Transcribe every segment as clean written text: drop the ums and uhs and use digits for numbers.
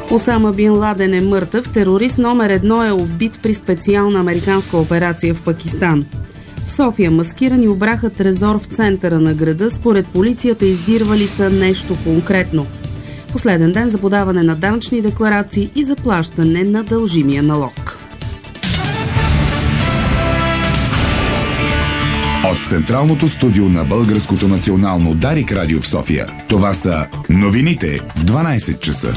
Осама Бин Ладен е мъртъв. Терорист номер 1 е убит при специална американска операция в Пакистан. В София маскирани обраха трезор в центъра на града. Според полицията издирвали са нещо конкретно. Последен ден за подаване на данъчни декларации и заплащане на дължимия налог. От Централното студио на Българското национално Дарик радио в София. Това са новините в 12 часа.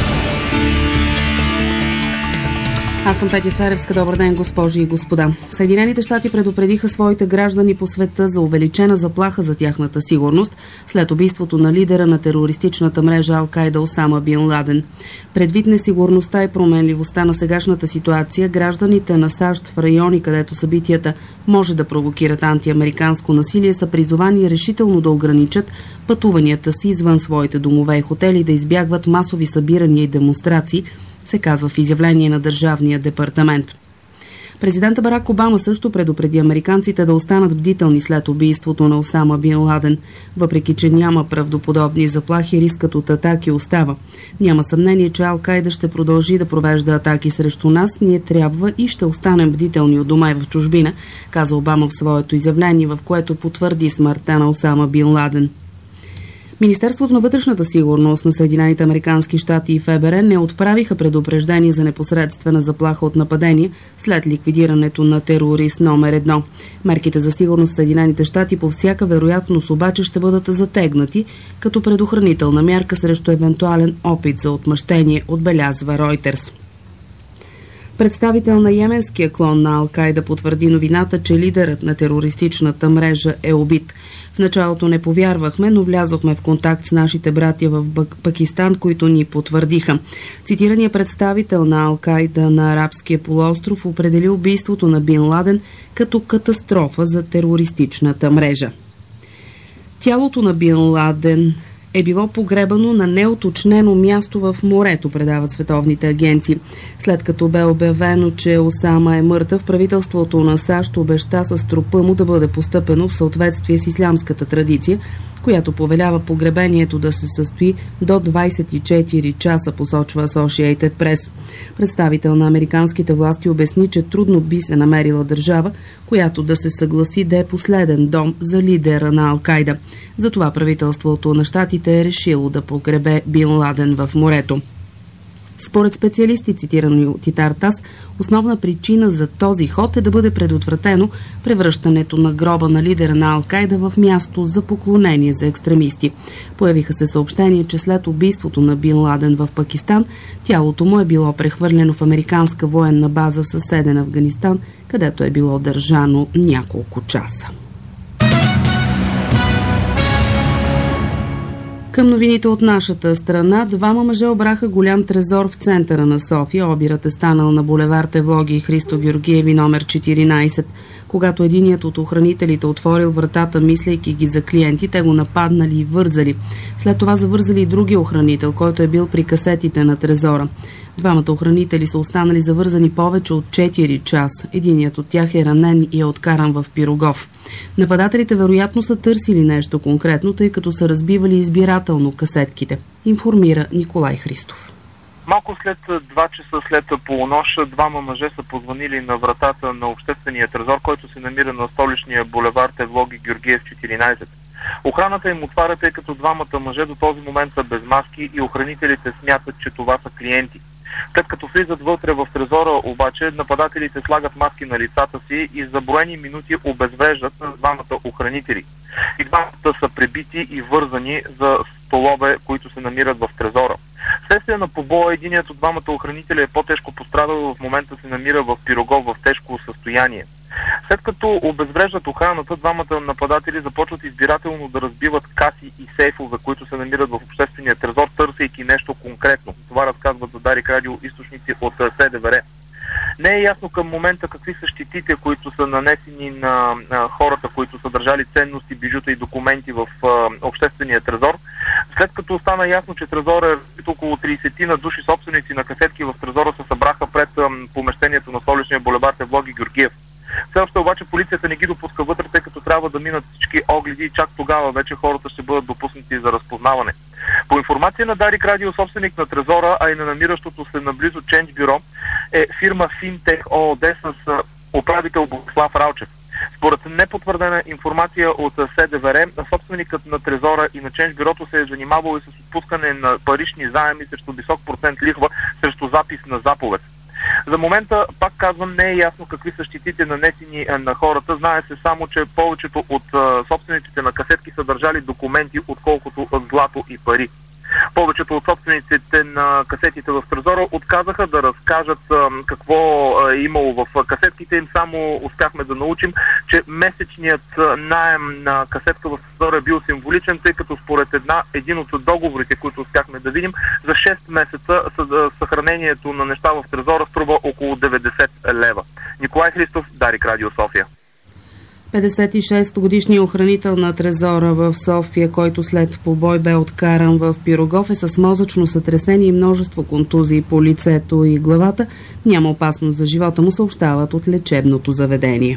Аз съм Петя Царевска. Добър ден, госпожи и господа. Съединените щати предупредиха своите граждани по света за увеличена заплаха за тяхната сигурност след убийството на лидера на терористичната мрежа Ал-Кайда Осама Бин Ладен. Предвид несигурността и променливостта на сегашната ситуация, гражданите на САЩ в райони, където събитията може да провокират антиамериканско насилие, са призовани решително да ограничат пътуванията си извън своите домове и хотели, да избягват масови събирания и демонстрации, се казва в изявление на Държавния департамент. Президентът Барак Обама също предупреди американците да останат бдителни след убийството на Осама Бин Ладен. Въпреки че няма правдоподобни заплахи, рискът от атаки остава. Няма съмнение, че Ал-Кайда ще продължи да провежда атаки срещу нас. Ние трябва и ще останем бдителни от дома и в чужбина, каза Обама в своето изявление, в което потвърди смъртта на Осама Бин Ладен. Министерството на вътрешната сигурност на Съединените американски щати и ФБР не отправиха предупреждение за непосредствена заплаха от нападение след ликвидирането на терорист номер 1. Мерките за сигурност в Съединените щати по всяка вероятност обаче ще бъдат затегнати като предохранителна мярка срещу евентуален опит за отмъщение, отбелязва Ройтерс. Представител на йеменския клон на Ал-Кайда потвърди новината, че лидерът на терористичната мрежа е убит. В началото не повярвахме, но влязохме в контакт с нашите братя в Пакистан, които ни потвърдиха. Цитираният представител на Ал-Кайда на арабския полуостров определи убийството на Бин Ладен като катастрофа за терористичната мрежа. Тялото на Бин Ладен е било погребано на неуточнено място в морето, предават световните агенции. След като бе обявено, че Осама е мъртъв, правителството на САЩ обеща с трупа му да бъде постъпено в съответствие с ислямската традиция, която повелява погребението да се състои до 24 часа, посочва Associated Press. Представител на американските власти обясни, че трудно би се намерила държава, която да се съгласи да е последен дом за лидера на Ал-Кайда. Затова правителството на щатите е решило да погребе Бин Ладен в морето. Според специалисти, цитирани от Итар-Тас, основна причина за този ход е да бъде предотвратено превръщането на гроба на лидера на Ал-Кайда в място за поклонение за екстремисти. Появиха се съобщения, че след убийството на Бин Ладен в Пакистан, тялото му е било прехвърлено в американска военна база в съседен Афганистан, където е било държано няколко часа. Към новините от нашата страна, двама мъже обраха голям трезор в центъра на София. Обирът е станал на булевард Евлоги и Христо Георгиеви номер 14. Когато единият от охранителите отворил вратата, мислейки ги за клиенти, те го нападнали и вързали. След това завързали и другия охранител, който е бил при касетите на трезора. Двамата охранители са останали завързани повече от 4 часа. Единият от тях е ранен и е откаран в Пирогов. Нападателите вероятно са търсили нещо конкретно, тъй като са разбивали избирателно касетките, информира Николай Христов. Малко след 2 часа след полунощ, двама мъже са позвонили на вратата на обществения трезор, който се намира на столичния булевард Евлоги Георгиев 14. Охраната им отваря, тъй като двамата мъже до този момент са без маски и охранителите смятат, че това са клиенти. След като влизат вътре в трезора, обаче, нападателите слагат маски на лицата си и за броени минути обезвреждат на двамата охранители. И двамата са пребити и вързани за столове, които се намират в трезора. Вследствие на побоя, единият от двамата охранители е по-тежко пострадал, в момента се намира в Пирогов в тежко състояние. След като обезвреждат охраната, двамата нападатели започват избирателно да разбиват каси и сейфове, които се намират в обществения трезор, търсейки нещо конкретно. Това разказват за Дарик радио източници от СДВР. Не е ясно към момента какви са щетите, които са нанесени на хората, които са държали ценности, бижута и документи в обществения трезор. След като стана ясно, че трезора е около 30 на души собственици на касетки в трезора се събраха пред помещението на столичния булевард Евлоги Георгиев. Все още обаче полицията не ги допуска вътре, тъй като трябва да минат всички огледи и чак тогава вече хората ще бъдат допуснати за разпознаване. По информация на Дарик Радио, собственик на Трезора, а и на намиращото се наблизо Change бюро е фирма Fintech ООД с управител Богослав Ралчев. Според непотвърдена информация от СДВР, собственикът на Трезора и на Change бюрото се е занимавал и с отпускане на парични заеми срещу висок процент лихва срещу запис на заповед. За момента, пак казвам, не е ясно какви са щетите нанесени на хората. Знае се само, че повечето от собствениците на касетки са държали документи, отколкото злато и пари. Повечето от собствениците на касетите в Трезора отказаха да разкажат какво е имало в касетките им. Само успяхме да научим, че месечният наем на касетка в Трезора е бил символичен, тъй като според един от договорите, които успяхме да видим, за 6 месеца съхранението на неща в Трезора струва около 90 лева. Николай Христов, Дарик Радио София. 56-годишният охранител на Трезора в София, който след побой бе откаран в Пирогов, е с мозъчно сътресение и множество контузии по лицето и главата. Няма опасност за живота му, съобщават от лечебното заведение.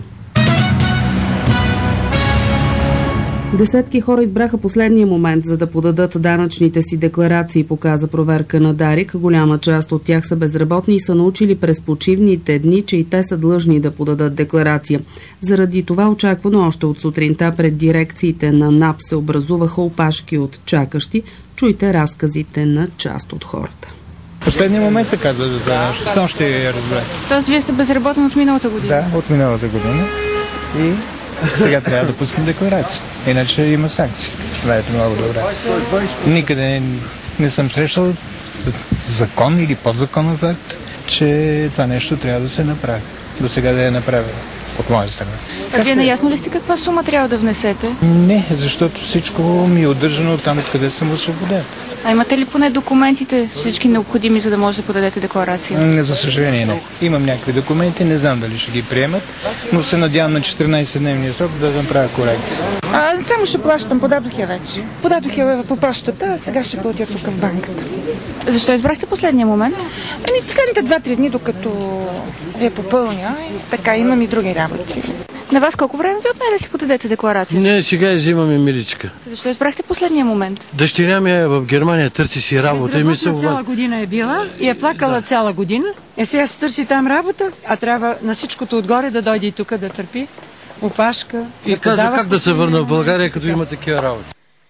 Десетки хора избраха последния момент, за да подадат данъчните си декларации, показа проверка на Дарик. Голяма част от тях са безработни и са научили през почивните дни, че и те са длъжни да подадат декларация. Заради това очаквано още от сутринта пред дирекциите на НАП се образуваха опашки от чакащи. Чуйте разказите на част от хората. Последния момент се казва за това нещо. Само ще я разбере. Тоест вие сте безработен от миналата година? Да, от миналата година. И сега трябва да пускам декларация. Иначе има санкции. Знаете много добре. Никъде не съм срещал закон или подзаконов акт, че това нещо трябва да се направи. До сега да е направено от моя страна. Вие наясно ли сте каква сума трябва да внесете? Не, защото всичко ми е удържано там, откъде съм освободен. А имате ли поне документите всички необходими, за да може да подадете декларация? Не, за съжаление не. Имам някакви документи, не знам дали ще ги приемат, но се надявам на 14-дневния срок да направя корекция. Само ще плащам, подадох я вече. Подадох я по почтата, а сега ще платя тук към банката. Защо избрахте последния момент? Последните 2-3 дни, докато я попълня, така имам и други работи. На вас колко време ви отне да си подадете декларация? Не, сега взимаме миличка. Защо избрахте последния момент? Дъщеря ми е в Германия, търси си работа. И цяла година е била и е плакала цяла година. Сега се търси там работа, а трябва на всичкото отгоре да дойде и тук да търпи опашка. И каза как да се върна в България, като има такива работи.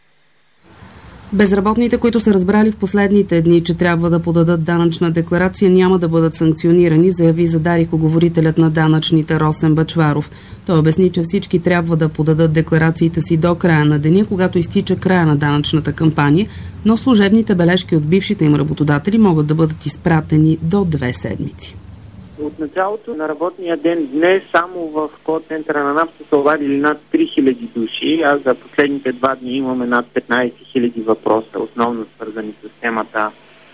Безработните, които са разбрали в последните дни, че трябва да подадат данъчна декларация, няма да бъдат санкционирани, заяви за Дарик говорителят на данъчните Росен Бъчваров. Той обясни, че всички трябва да подадат декларациите си до края на деня, когато изтича края на данъчната кампания, но служебните бележки от бившите им работодатели могат да бъдат изпратени до 2 седмици. От началото на работния ден днес само в кол-центъра на НАП са се обадили над 3000 души, а за последните 2 дни имаме над 15 000 въпроса, основно свързани с темата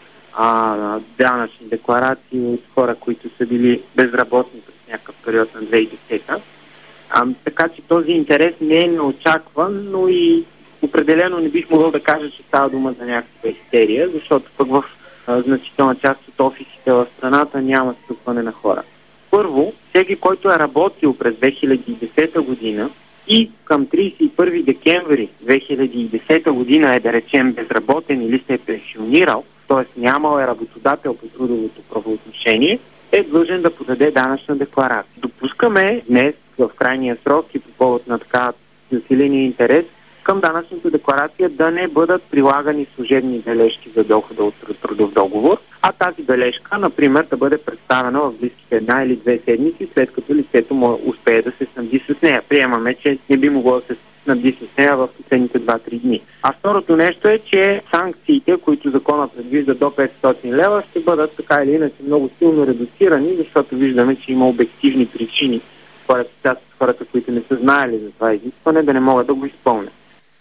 данъчни декларации от хора, които са били безработни през някакъв период на 2010. Така че този интерес не е неочакван, но и определено не бих могъл да кажа, че става дума за някаква истерия, защото пък в значителна част от офисите в страната няма стъпване на хора. Първо, всеки, който е работил през 2010 година и към 31 декември 2010 година е, да речем, безработен или се е пенсионирал, т.е. нямал е работодател по трудовото правоотношение, е длъжен да подаде данъчна декларация. Допускаме днес в крайния срок и по повод на така засиления интерес към данъчната декларация да не бъдат прилагани служебни бележки за дохода от трудов договор, а тази бележка, например, да бъде представена в близките 1 или 2 седмици, след като лицето му успее да се снабди с нея. Приемаме, че не би могло да се снабди с нея в последните 2-3 дни. А второто нещо е, че санкциите, които закона предвижда до 500 лева, ще бъдат така или иначе много силно редуцирани, защото виждаме, че има обективни причини, според част от хората, които не са знаели за това изискване, да не могат да го изпълнят.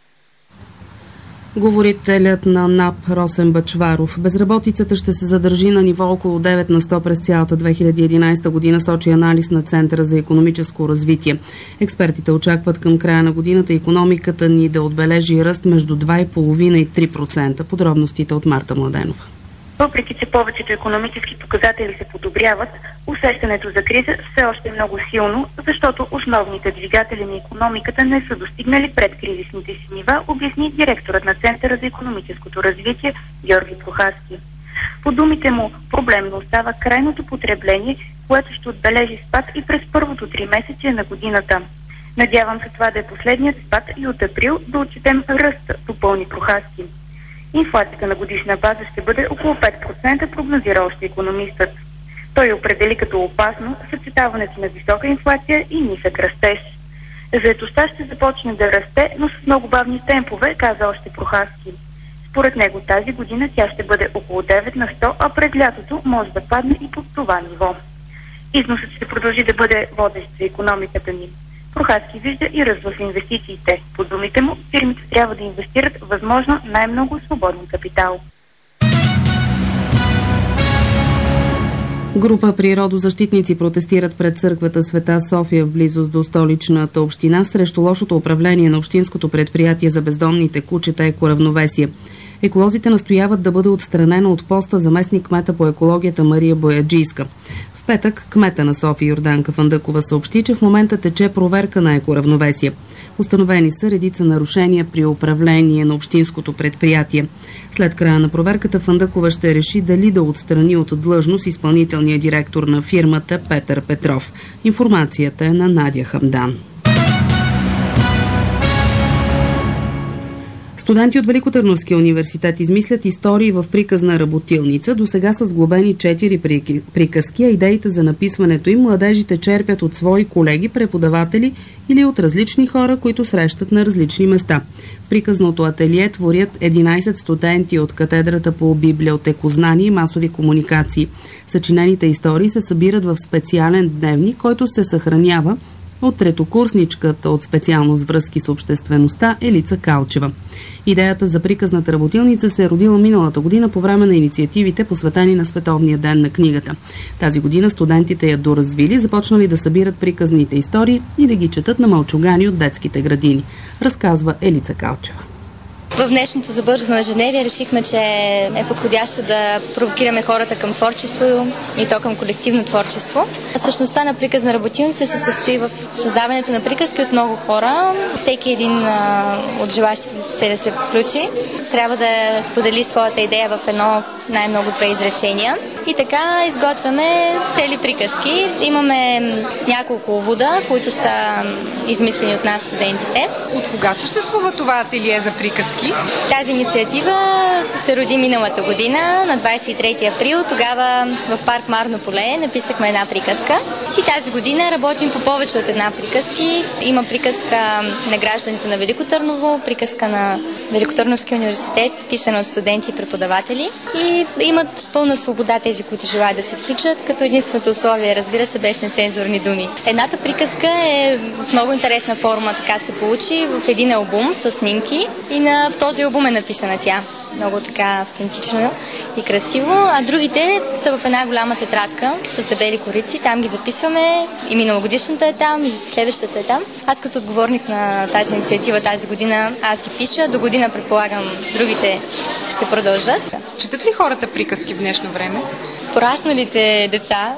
Говорителят на НАП Росен Бъчваров. Безработицата ще се задържи на ниво около 9 на 100 през цялата 2011 година, сочи анализ на Центъра за икономическо развитие. Експертите очакват към края на годината икономиката ни да отбележи ръст между 2,5 и 3%. Подробностите от Марта Младенова. Въпреки че повечето икономически показатели се подобряват, усещането за криза все още е много силно, защото основните двигатели на икономиката не са достигнали предкризисните си нива, обясни директорът на Центъра за икономическото развитие Георги Прохаски. По думите му, проблемно остава крайното потребление, което ще отбележи спад и през първото 3 месече на годината. Надявам се това да е последният спад и от април да отчетем ръст, допълни Прохаски. Инфлацията на годишна база ще бъде около 5%, прогнозира още икономистът. Той определи като опасно съчетаването на висока инфлация и нисък растеж. Заетостта ще започне да расте, но с много бавни темпове, каза още Прохаски. Според него тази година тя ще бъде около 9%, а през лятото може да падне и под това ниво. Износът ще продължи да бъде водещ за икономиката ни. Прохаски вижда и ръст в инвестициите. По думите му, фирмите трябва да инвестират възможно най-много свободен капитал. Група природозащитници протестират пред църквата Света София в близост до столичната община срещу лошото управление на общинското предприятие за бездомните кучета Екоравновесие. Еколозите настояват да бъде отстранена от поста заместник кмета по екологията Мария Бояджийска. В петък кмета на София Йорданка Фандъкова съобщи, че в момента тече проверка на Екоравновесие. Установени са редица нарушения при управление на общинското предприятие. След края на проверката Фандъкова ще реши дали да отстрани от длъжност изпълнителния директор на фирмата Петър Петров. Информацията е на Надя Хамдан. Студенти от Великотърновския университет измислят истории в приказна работилница. До сега са сглобени 4 приказки, а идеите за написването им младежите черпят от свои колеги, преподаватели или от различни хора, които срещат на различни места. В приказното ателие творят 11 студенти от катедрата по библиотекознание и масови комуникации. Съчинените истории се събират в специален дневник, който се съхранява от третокурсничката от специалност връзки с обществеността Елица Калчева. Идеята за приказната работилница се е родила миналата година по време на инициативите, посветени на Световния ден на книгата. Тази година студентите я доразвили, започнали да събират приказните истории и да ги четат на мълчугани от детските градини, разказва Елица Калчева. В днешното забързано ежедневие решихме, че е подходящо да провокираме хората към творчество и то към колективно творчество. Същността на приказна работилница се състои в създаването на приказки от много хора. Всеки един от желащите се да се включи трябва да сподели своята идея в едно най-много 2 изречения. И така изготвяме цели приказки. Имаме няколко увода, които са измислени от нас студентите. От кога съществува това ателие за приказки? Тази инициатива се роди миналата година, на 23 април. Тогава в парк Марно поле написахме една приказка. И тази година работим по повече от една приказки. Има приказка на гражданите на Велико Търново, приказка на Великотърновския университет, писана от студенти и преподаватели. И имат пълна свобода тези, които желаят да се включат, като единственото условие, разбира се, без нецензурни думи. Едната приказка е в много интересна форма, така се получи, в един албум с снимки и в този албум е написана тя. Много така автентично и красиво, а другите са в една голяма тетрадка с дебели корици, там ги записваме и миналогодишната е там, и следващата е там. Аз като отговорник на тази инициатива тази година, аз ги пиша, до година предполагам другите ще продължат. Четат ли хората приказки в днешно време? Порасналите деца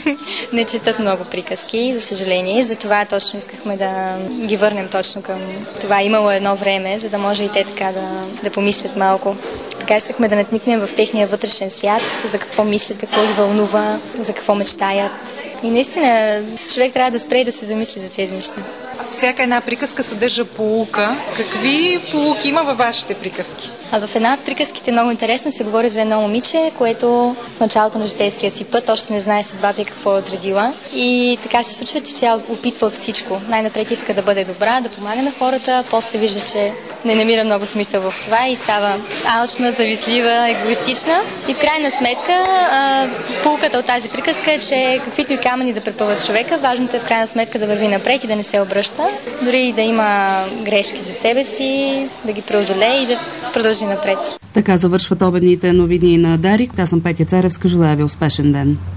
не четат много приказки, за съжаление. Затова точно искахме да ги върнем точно към това. Имало едно време, за да може и те така да помислят малко. Така искахме да натникнем в техния вътрешен свят, за какво мислят, какво ги вълнува, за какво мечтаят. И наистина човек трябва да спре и да се замисли за тези неща. Всяка една приказка съдържа поука. Какви поуки има във вашите приказки? А в една от приказките много интересно се говори за едно момиче, което в началото на житейския си път още не знае съдбата и какво е отредила. И така се случва, че тя опитва всичко. Най-напред иска да бъде добра, да помага на хората, после се вижда, че не намира много смисъл в това и става алчна, завистлива, егоистична. И в крайна сметка поуката от тази приказка е, че каквито и камъни да препъват човека, важното е в крайна сметка да върви напред и да не се обръща. Дори и да има грешки за себе си, да ги преодолее и да продължи напред. Така завършват обедните новини на Дарик. Аз съм Петя Царевска. Желая ви успешен ден.